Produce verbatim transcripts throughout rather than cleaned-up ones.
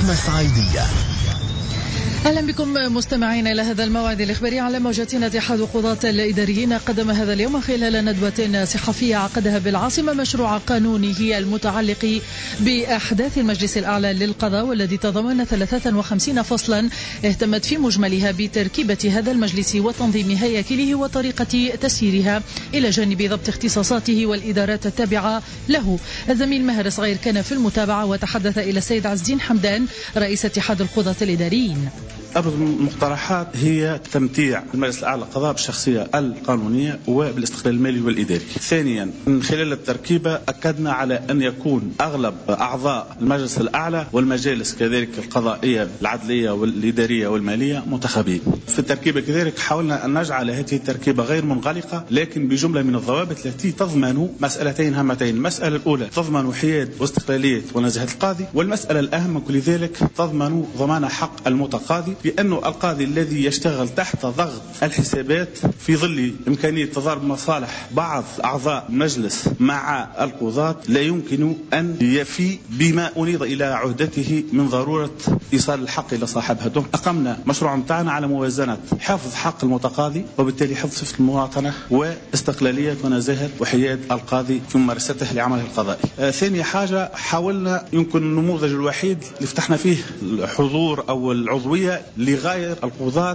المسعيدية. أهلا بكم مستمعين إلى هذا الموعد الإخباري على موجاتنا. اتحاد قضاة الإداريين قدم هذا اليوم خلال ندوة صحفية عقدها بالعاصمة مشروع قانونه المتعلق بأحداث المجلس الأعلى للقضاء، والذي تضمن ثلاثة وخمسين فصلا اهتمت في مجملها بتركيبة هذا المجلس وتنظيم هياكله وطريقة تسييرها إلى جانب ضبط اختصاصاته والإدارات التابعة له. الزميل ماهر صغير كان في المتابعة وتحدث إلى السيد عز الدين حمدان رئيس اتحاد القضاة الإداريين. أبرز المقترحات هي تمتيع المجلس الأعلى للقضاء بالشخصية القانونية وبالاستقلال المالي والإداري. ثانيا، من خلال التركيبة أكدنا على أن يكون أغلب أعضاء المجلس الأعلى والمجالس كذلك القضائية العدلية والإدارية والمالية منتخبين. في التركيبة كذلك حاولنا أن نجعل هذه التركيبة غير منغلقة، لكن بجملة من الضوابط التي تضمن مسألتين هامتين. المسألة الأولى تضمن حياد واستقلالية ونزاهة القاضي، والمسألة الأهم من كل ذلك تضمن ضمان حق المتقاضي، بأنه القاضي الذي يشتغل تحت ضغط الحسابات في ظل إمكانية تضارب مصالح بعض أعضاء المجلس مع القضاة لا يمكن أن يفي بما أنيض إلى عهدته من ضرورة إيصال الحق إلى صاحبها. أقمنا مشروع متاعنا على موازنة حفظ حق المتقاضي وبالتالي حفظ صفة المواطنة واستقلالية ونزاهة وحياد القاضي في ممارسته لعمله القضائي. آه ثاني حاجة، حاولنا يمكن النموذج الوحيد اللي فتحنا فيه الحضور أو العضوية لغير القضاة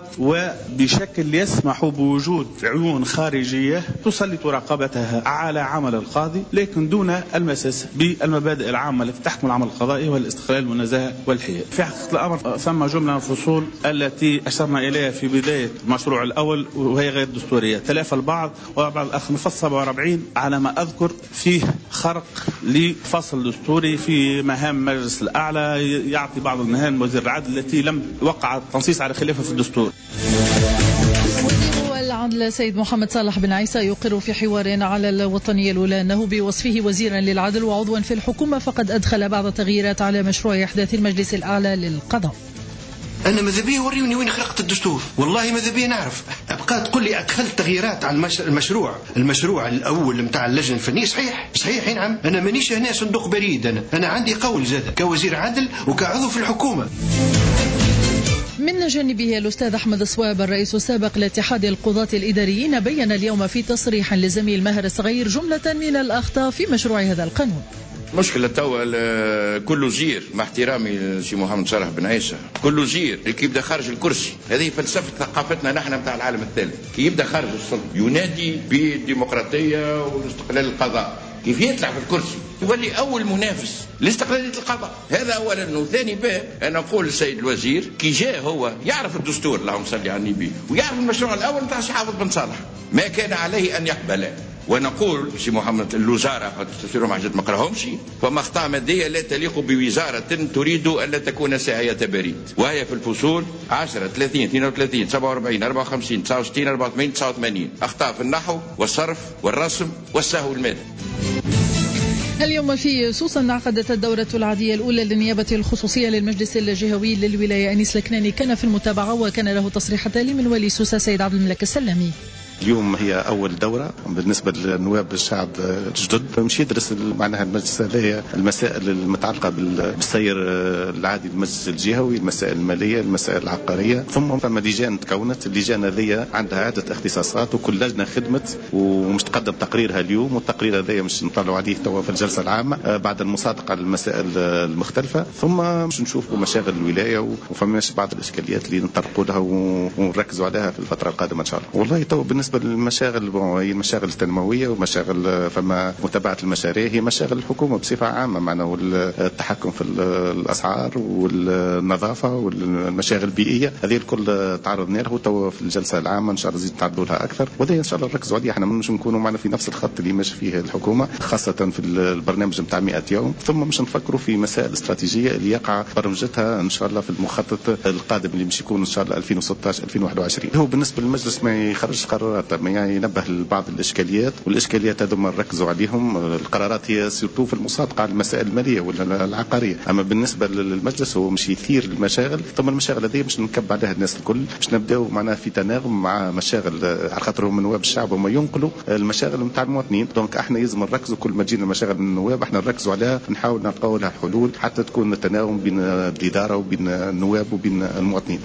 وبشكل يسمح بوجود عيون خارجية تسلط رقابتها على عمل القاضي، لكن دون المساس بالمبادئ العامة التي تحكم العمل القضائي والاستقلال والنزاهة والحياد. في حقيقة الأمر ثم جملة من الفصول التي أشرنا إليها في بداية المشروع الأول وهي غير دستورية. تلافى البعض وبعض الأخ نفصل سبعة وأربعين على ما أذكر فيه خرق لفصل دستوري في مهام مجلس الأعلى، يعطي بعض المهام وزير العدل التي لم وقع تنصيص على خلافه في الدستور. وزير العدل سيد محمد صالح بن عيسى يقر في حوار على الوطنية الأولى أنه بوصفه وزيرا للعدل وعضوا في الحكومة فقد أدخل بعض التغييرات على مشروع إحداث المجلس الأعلى للقضاء. أنا ماذا بيا وريوني وين خلقت الدستور، والله ماذا بيا نعرف. أبقى تقول لي أدخلت تغييرات على المشروع المشروع الأول متاع اللجنة الفنية. صحيح صحيح يا نعم، أنا مانيش هنا صندوق بريد، أنا أنا عندي قول زاد كوزير عدل وكعضو في الحكومة. من جانبه الأستاذ أحمد الصواب الرئيس السابق لاتحاد القضاة الإداريين بين اليوم في تصريح لزميل ماهر الصغير جملة من الأخطاء في مشروع هذا القانون. مشكلة توا كل وزير، مع احترامي سي محمد صالح بن عيسى، كل وزير كي يبدا خارج الكرسي، هذه فلسفة ثقافتنا نحن نتاع العالم الثالث، كي يبدا خارج السلطة ينادي بالديمقراطية والاستقلال القضاء، كيف يطلع في الكرسي يولي أول منافس لاستقلالية القضاء. هذا أولا. وثاني باب أنا أقول للسيد الوزير كي جاء هو يعرف الدستور اللهم صل على النبي ويعرف المشروع الأول نتاع سي حافظ بن صالح، ما كان عليه أن يقبل. ونقول سي محمد الوزارة قد تفسيرهم حاجات ما قراهمش، فما أخطاء مادية لا تليق بوزارة تريد ألا تكون ساعية بريد، وهي في الفصول عشرة ثلاثين اثنين وثلاثين سبعة وأربعين أربعة وخمسين تسعة وستين أربعة وثمانين تسعة وثمانين أخطاء في النحو والصرف والرسم والسهو المادي. اليوم في سوسة انعقدت الدورة العادية الأولى للنيابة الخصوصية للمجلس الجهوي للولاية. أنيس الكناني كان في المتابعة وكان له تصريح تالي من ولي سوسة سيد عبد الملك السلامي. اليوم هي أول دورة بالنسبة للنواب الشعب الجدد، مش يدرس معناها المجلس هذايا المسائل المتعلقة بالسير العادي المجلس الجهوي، المسائل المالية، المسائل العقارية. ثم فما لجان تكونت، اللجان هذيا عندها عدة اختصاصات وكل لجنة خدمت ومش تقدم تقريرها اليوم، والتقرير هذايا مش نطلعوا عليه توا في الجلسة العامة بعد المصادقة على المسائل المختلفة. ثم مش نشوفوا مشاغل الولاية وفماش بعض الإشكاليات اللي نطرقوا لها ونركزوا عليها في الفترة القادمة إن شاء الله. والله تو بالنسبة للمشاغل هي المشاغل التنموية ومشاغل فما متابعة المشاريع، هي مشاغل الحكومة بصفة عامة معنا، والتحكم في الأسعار والنظافة والمشاغل البيئية، هذه الكل تعرضنا له تو في الجلسة العامة إن شاء الله نزيد نتعرضوا لها أكثر، وهذا إن شاء الله نركزوا عليه. احنا مش نكونوا معنا في نفس الخط اللي ماشي فيه الحكومة، خاصة في البرنامج نتاع مئة يوم. ثم مش نفكروا في مسائل استراتيجية اللي يقع برمجتها إن شاء الله في المخطط القادم اللي مش يكون إن شاء الله ألفين وستة عشر ألفين وواحد وعشرين. هو بالنسبة للمجلس ما يخرج قرار الدورة يعني ينبه لبعض الإشكاليات، والإشكاليات هذوما نركزوا عليهم. القرارات هي سيرتو في المصادقة على المسائل المالية ولا العقارية، أما بالنسبة للمجلس هو مش يثير المشاغل، ثم المشاغل هذه مش نكب عليها الناس الكل، مش نبداو معناها في تناغم مع مشاغل على خاطر من نواب الشعب وما ينقلوا المشاغل نتاع المواطنين. دونك احنا لازم نركزوا كل ما تجينا مشاغل من النواب احنا نركزوا عليها، نحاول نلقاو لها حلول حتى تكون التناغم بين الإدارة وبين النواب وبين المواطنين.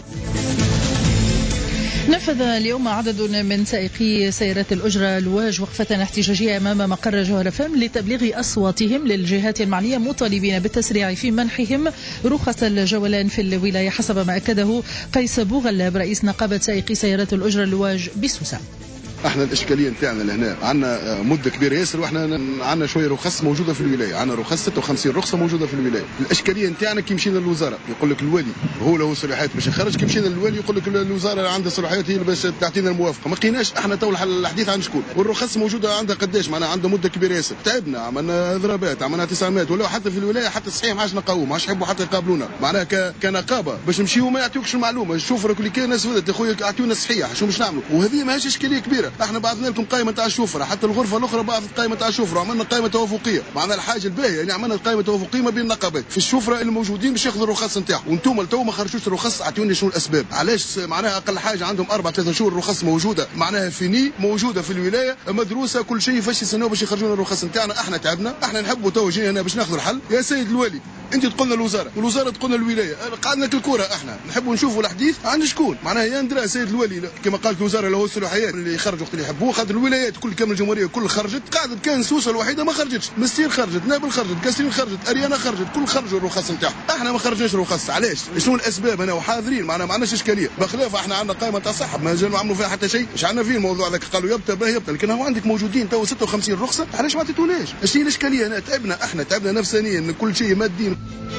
نفذ اليوم عدد من سائقي سيارات الأجرة لواج وقفة احتجاجية أمام مقر جوهر فم لتبليغ أصواتهم للجهات المعنية مطالبين بالتسريع في منحهم رخص الجولان في الولاية، حسب ما أكده قيس بوغلاب رئيس نقابة سائقي سيارات الأجرة لواج بسوسة. احنا الاشكاليه نتاعنا لهنا عندنا مده كبيره ياسر، واحنا عندنا شويه رخص موجوده في الولايه، عندنا رخص ستة وخمسين رخصه موجوده في الولايه. الاشكاليه نتاعنا كي مشينا للوزاره يقول لك الوالي هو له صلاحيات باش يخرج، كي مشينا للوالي يقول لك الوزاره عندها صلاحيات هي باش تعطينا الموافقه، ما لقيناش. احنا تو الحديث عن شكون، والرخص موجوده عندها قداش، معناها عندها مده كبيره ياسر. تعبنا، عملنا ضربات، عملنا تسعمات، ولا حتى في الولايه حتى الصحيح ما عادش نقاوم، ما عادش يحبوا حتى يقابلونا، معناها كنقابه باش نمشيو ما يعطيوكش المعلومه. الشوفره كل كان ناس ولات اخويا اعطيونا الصحيح، شو باش نعملوا؟ وهذه ماهيش اشكاليه كبيره. احنا بعثنا لكم قائمه تاع الشوفره، حتى الغرفه الاخرى بعثت قائمه تاع الشوفره، وعملنا قائمه توافقيه. معناها الحاجه الباهيه يعني عملنا قائمه توافقيه ما بين النقابات في الشوفره الموجودين باش ياخذوا الرخص نتاعهم، وانتم لتو ما خرجوش الرخص. اعطوني شنو الاسباب، علاش معناها اقل حاجه عندهم اربع ثلاث شهور الرخص موجوده، معناها فيني موجوده في الولايه مدروسه كل شيء، فاش يستناو باش يخرجوا الرخص نتاعنا. احنا تعبنا، احنا نحبوا تو جينا هنا باش ناخذوا الحل. يا سيد الوالي انت تقولنا الوزاره والوزاره تقولنا الولايه، قعدنا كالكره. احنا نحبوا نشوفوا الحديث عند شكون، معناها يا ندرى سيد الوالي كما قالت الوزاره له الصلاحيات اللي يخرج وقت اللي يحبوه، خاطر الولايات كل كامل الجمهوريه كل خرجت، قاعدت كان سوسه الوحيده ما خرجتش، مستير خرجت، نابل خرجت، كاسرين خرجت، اريانا خرجت، كل خرجوا الرخص نتاعهم. احنا ما خرجناش الرخص، علاش؟ شنو الاسباب؟ انا وحاضرين معنا ما عندناش اشكاليه، بخلاف احنا عندنا قائمه تاع صحه ما زالوا عملوا فيها حتى شيء، مش عندنا فيه الموضوع هذاك، قالوا يبدا به يبدا، لكن هو عندك موجودين تو ستة وخمسين رخصه، علاش ما عطيتوناش؟ اش هي الاشكاليه؟ انا تعبنا، احنا تعبنا نفسانيا، كل شيء مادي.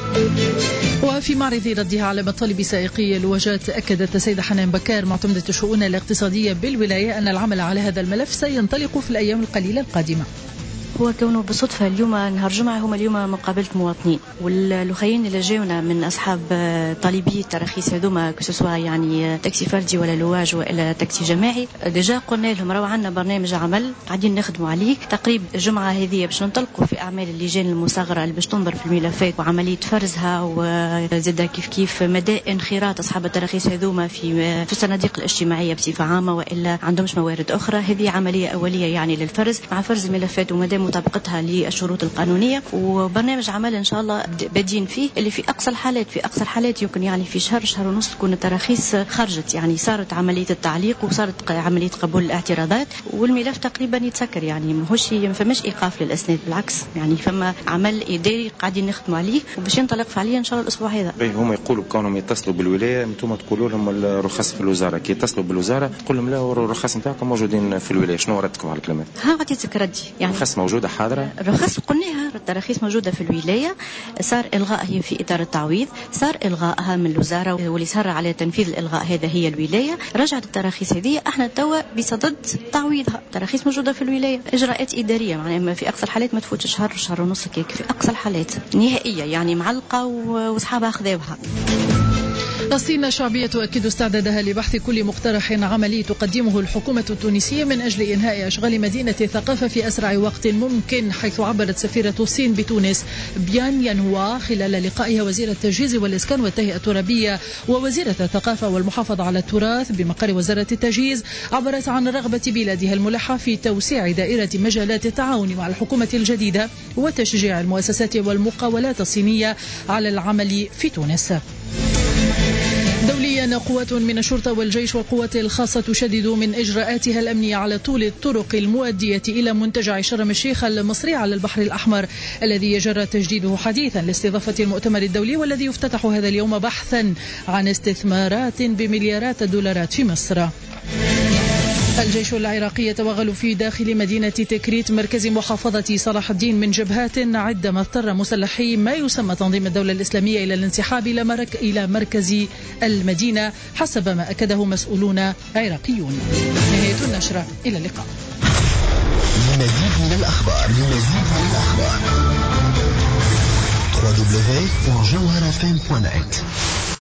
وفي معرض ردها على مطالب سائقي الواجات، أكدت السيدة حنان بكار معتمدة الشؤون الاقتصادية بالولاية أن العمل على هذا الملف سينطلق في الأيام القليلة القادمة. هو كونه بالصدفة اليوم نهار جمعة هما اليوم مقابلة مواطنين، واللخيين اللي جاونا من أصحاب طالبي التراخيص هذوما كسوسوا يعني تاكسي فردي ولا لواج ولا تاكسي جماعي، ديجا قلنا لهم راهو عندنا برنامج عمل قاعدين نخدموا عليه. تقريبا الجمعة هذه باش ننطلقوا في أعمال اللجان المصغرة اللي باش تنظر في الملفات وعملية فرزها، وزاد كيف كيف مدى انخراط أصحاب التراخيص هذوما في في الصناديق الاجتماعية بصفة عامة، وإلا عندهمش موارد أخرى. هذه عملية أولية يعني للفرز، مع فرز الملفات ومدى مطابقتها للشروط القانونية، وبرنامج عمل إن شاء الله بادين فيه اللي في أقصى الحالات في أقصى الحالات يمكن يعني في شهر شهر ونص تكون التراخيص خرجت، يعني صارت عملية التعليق وصارت عملية قبول الاعتراضات، والملف تقريبا يتسكر، يعني ماهوش ما فماش إيقاف للأسناد، بالعكس يعني فما عمل إداري قاعدين نخدموا عليه وباش ينطلق فعليا إن شاء الله الأسبوع هذا. هم يقولوا كونهم يتصلوا بالولاية، انتم تقولوا لهم الرخص في الوزارة، كي يتصلوا بالوزارة تقول لهم لا الرخص نتاعكم موجودين في الولاية، شنو ردكم على الكلمات؟ ها عطيتك ردي، يعني الرخص موجودة حاضرة، الرخص قلناها، التراخيص موجودة في الولاية، صار إلغاء هي في إطار التعويض، صار إلغائها من الوزارة، واللي صار على تنفيذ الإلغاء هذا هي الولاية. رجعت التراخيص هذه احنا توا بصدد تعويضها، التراخيص موجودة في الولاية، إجراءات إدارية معناها في أقصى الحالات ما تفوتش شهر شهر ونص كيك، في أقصى الحالات نهائية يعني معلقة وأصحابها خذوها. فلسطين الشعبية تؤكد استعدادها لبحث كل مقترح عملي تقدمه الحكومة التونسية من أجل إنهاء أشغال مدينة الثقافة في أسرع وقت ممكن، حيث عبرت سفيرة الصين بتونس بيان يانهوا خلال لقائها وزير التجهيز والإسكان والتهيئة الترابية ووزيرة الثقافة والمحافظة على التراث بمقر وزارة التجهيز، عبرت عن رغبة بلادها الملحة في توسيع دائرة مجالات التعاون مع الحكومة الجديدة وتشجيع المؤسسات والمقاولات الصينية على العمل في تونس. دوليا، قوات من الشرطة والجيش والقوات الخاصة تشدد من إجراءاتها الأمنية على طول الطرق المؤدية إلى منتجع شرم الشيخ المصري على البحر الأحمر، الذي يجرى تجديده حديثا لاستضافة المؤتمر الدولي والذي يفتتح هذا اليوم بحثا عن استثمارات بمليارات الدولارات في مصر. الجيش العراقي يتوغل في داخل مدينة تكريت مركز محافظة صلاح الدين من جبهات عندما اضطر مسلحي ما يسمى تنظيم الدولة الإسلامية إلى الانسحاب إلى مركز المدينة، حسب ما أكده مسؤولون عراقيون. نهاية النشرة، إلى اللقاء. لمزيد من الأخبار لمزيد من الأخبار دبليو دبليو دبليو دوت جوهر إف إم دوت نت